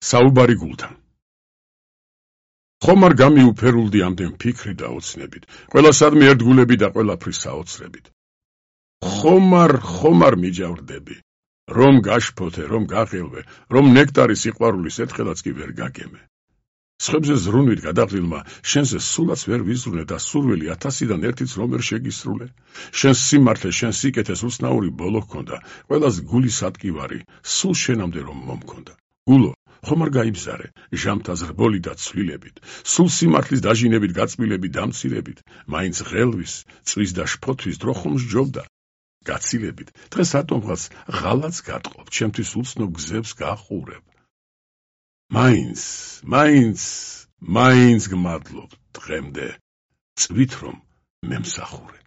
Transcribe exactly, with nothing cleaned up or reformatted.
საუბარი გულთან. ხომ არ გამიუფერულდი ამდენ ფიქრი და ოცნებით, ყველასადმი ერთგულები და ყველაფრის საოცრებით. ხომ არ, ხომ არ მიჯავრდები, რომ გაშფოთე, რომ გაღელვე, რომ ნექტარი სიყვარულის ერთხელაც კი ვერ გაგემე. სხვებზე ზრუნვით გადაღლილმა, შენზე სულაც ვერ ვიზრუნე და სურვილი ათასიდან ერთიც რომ ვერ შეგისრულე. შენს სიმართლე, შენს სიკეთეს უცნაური ბოლო ჰქონდა, ყველას გულის ადგივარი, სულ შენამდე რომ მომქონდა. გულო, ხომ არ გაიბზარე, ჟამთა ზრბოლი და ცვლილებით, სულ სიმართლის დაჟინებით გაწმილებით დამცირებით, მაინც ღელვის, წვის და შფოთვის დრო ხომ სჯობდა. გაცილებით, დღეს ატომღაც ღალაც გატყობ, ჩემთვის უცნობ გზებს გაყურებ. მაინც, მაინც, მაინც გმადლობ დღემდე, წვით რომ მემსახურე.